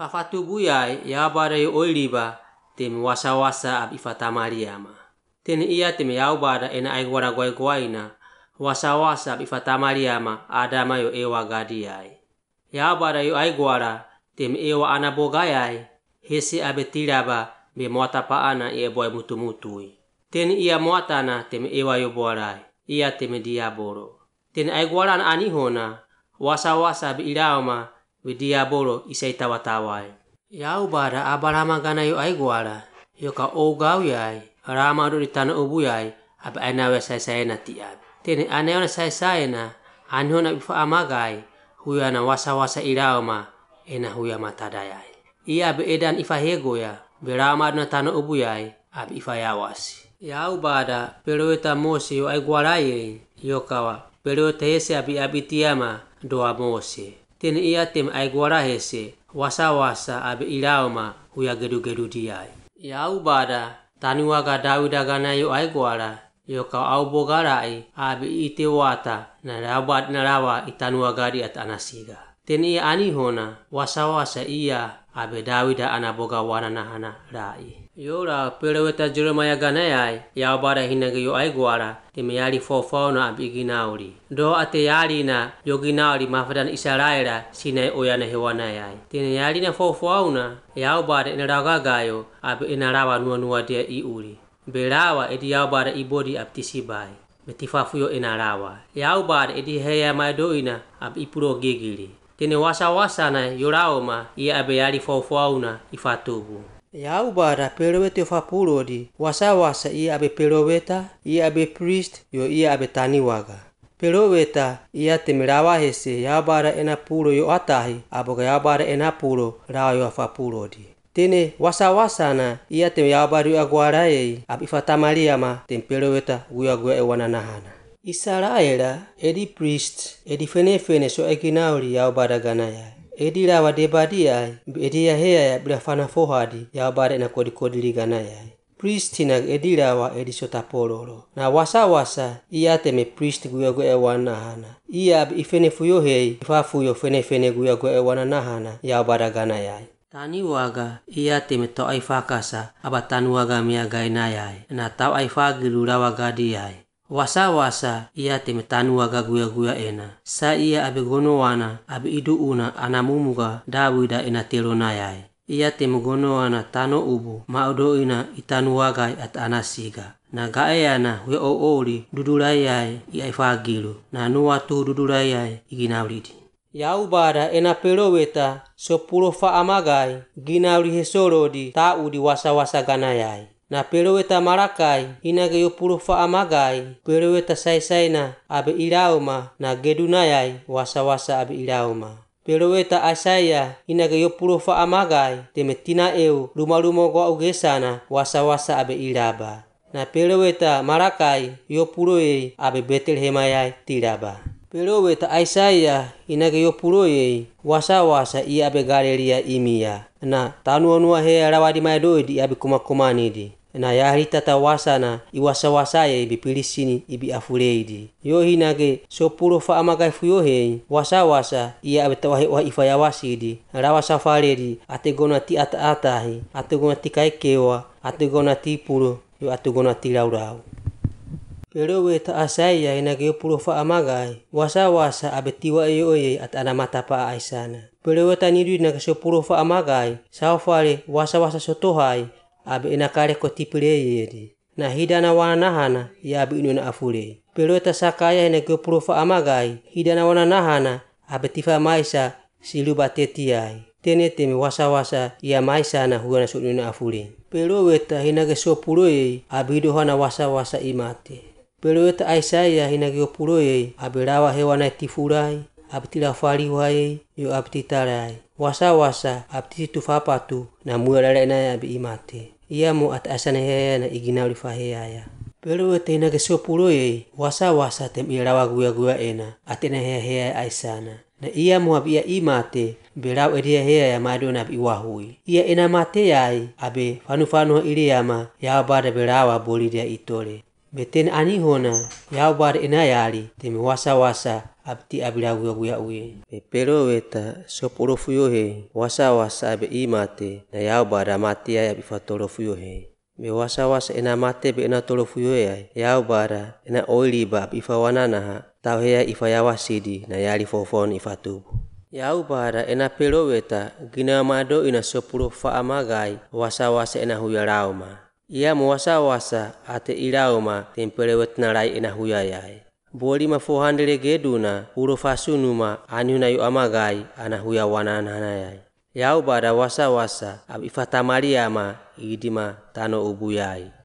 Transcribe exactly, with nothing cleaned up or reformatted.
Fafatubu yai ya bara yo oiliba tem wasa-wasa ab ifatamariama. Tene iya tem yau bara ena ai gwara gwai gwaina wasa-wasa ab ifatamariama adama yo ewa gadi yai. Ya bara yo ai gwara tem ewa anabogayai hesi abetiraba be mota paana ie boy mutu-mutui. Tene iya muatana tem ewa yo borai iya tem diaboro. Tene ai gwara na anihona wasa-wasa ab ilaoma we diabolo isai tawa-tawai. Yau bara abarama gana yo ai gwara yo ka o gau yai rama do ditana ubu yai ab ainawe sai-sai na tiab. Tene aneona sai-sai na anihona bifa amagai huyana wasa-wasa ilaoma ena huya matadayai. Ia be edan ifa hego ya berama na tana ubu yai ab ifa yawasi. Yau bara peroeta mose yo ai gwara ye yo kawa peroeta hese abi abitiama doa mose. Tene iya tem ai gwara hese wasa-wasa abe ilaoma huya gedu-gedu diai. Yau bara taniwaga Dawida gana yo ai gwara yo ka au bogarai abe ite wata na rabat na rawa itanuwaga di at anasiga. Tene iya anihona wasa-wasa iya abe Dawida anaboga wana nahana rai. Yora pereweta Jeremiah gana yai yau bara hinage yo ai gwara teme yali fofo na abi ginauri. Do ate yali na yo ginauri mafadan Israela sinai oyana hewana yai. Tene yali na fofo na yau bara ina ragagayo abi ina rawa nuwa-nuwa dia iuri. Berawa edi yau bara ibodi abtisibai. Betifafuyo ina rawa. Yau bara edi heya maidoina ab ipuro gigili. Tene wasa-wasa na yoraoma ia abe yali fofo na ifatubu. Yau bara perewete fapurodi wasa-wasa ia abe pereweta ia abe priest yo ia abe taniwaga. Pereweta ia temerawa hese yau bara ena puro yo atahi aboga yau bara ena puro rawa yo fapurodi. Tene wasa-wasa na ia tem yau bara yo agwaraei ab ifatamariama tem pereweta guya-guya ewana nahana. Israela edi priest edi fene-fene so eginauri yau bara gana yai. Edi rawa debadi yai edi ya hea ya bilafana fohadi yau bara ena kodi-kodi ligana yai. Priest tina edi rawa edi sotapololo. Na wasa-wasa ia teme priest guya-guya ewana nahana. Ia ab ifene fuyo hei ifafuyo fene-fene guya-guya ewana nahana yau bara gana yai. Taniwaga ia teme tau ai fakasa aba tanuwaga miagai na yai. Na tau ai fagilu rawa gadi yai. Wasa-wasa ia teme tanuwaga guya-guya ena. Sa ia abe gonowana abe iduuna anamumuga Dawida ena telona yai. Ia teme gonowana tano ubu maudoina itanuwagai at anasiga. Na gaeana we ooli dudurai yai ia fagilu. Na nuwatu dudurai yai iginaulidi. Yau bara ena peroweta sopuro fa amagai ginauli hesorodi tau di wasa-wasa gana yai. Na pereweta marakai hinage yo puro fa amagai pereweta sai-sai na abe ilaoma na gedunayai wasa-wasa abe ilaoma. Pereweta Asaya hinage yo puro fa amagai teme tina eu luma-luma gwa ugesana wasa-wasa abe ilaba. Na pereweta marakai yo puro ei abe Betelhemayai tiraba. Pereweta Aisaya hinage yo puro ei wasa-wasa ia abe Galelia imia. Na tanuanua hea rawadi maidoidi abe kuma-kumanidi. Na yahri tata wasana iwasa-wasaya ibi pilisini ibi afureidi. Yo hinage so puro fa amagai fuyo hei wasa-wasa ia abe tawahe wa ifayawasidi. Rawa safaredi ategona ti ata-atahi ategona ti kaikewa ategona ti puro yo ategona ti rau-rau. Pereweta Asaya hinage yo puro fa amagai wasa-wasa abe tiwa eyo ye at anamata pa aisana. Pereweta nidu hinage so puro fa amagai saufare wasa-wasa sotohai abe enakare ko tipireyedi. Na hidana wana nahana ya abe inu na afure. Pereweta Sakaya hinage yo puro fa amagai hidana wana nahana abe tifa maisa siluba tetiai. Tene teme wasa-wasa ia maisa na huana so inu na afure. Pereweta hinage so puro ei abe hidohana wasa-wasa imate. Pereweta Aisaya hinage yo puro ei abe rawa hewana tifurai abe tilafari wai yo abe titarai. Wasa-wasa abti tufapatu na muarara ina abe imate. Ia mo at asana heya na iginauli faheyaya. Pereweta hinage so puro ei wasa-wasa tem irawa guya-guya ena atena heya heya aisana. Na ia mo abe ia imate berau edia heya ya madona abe iwahui. Ia ena mate yai abe fanu-fanu iliyama yau bara berawa boli dia itole. Beten anihona yau bara ena yali teme wasa-wasa abti abila huya huya uye. Pero weta soporo fuyo he wasa wasa abe imate na yau bara mati ya abe fatoro fuyo he. Be wasa wasa ena mate be ena tolo fuyo ya yau bara ena oili ba abe ifa wanana ha tau hea ifa yawasidi na yali fofon ifa tubu. Yau bara ena pero weta gina mado ina soporo fa amagai wasa wasa ena huya rauma. Ia mo wasa wasa ate irauma tempere wetna rai ena huya yai. Boli ma four hundred geduna uro fasunuma anuna yu amagai ana huya wanana yai. Yau bara wasa wasa ab ifatamaria ma idima tano ubuyai.